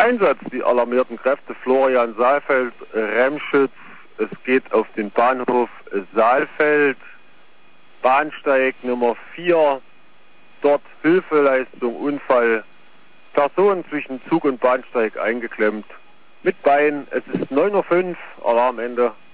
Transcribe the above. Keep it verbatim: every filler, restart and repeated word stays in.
Einsatz, die alarmierten Kräfte Florian Saalfeld, Remschütz. Es geht auf den Bahnhof Saalfeld, Bahnsteig Nummer vier. Dort Hilfeleistung, Unfall, Person zwischen Zug und Bahnsteig eingeklemmt. Mit Bein, es ist neun Uhr fünf, Alarmende.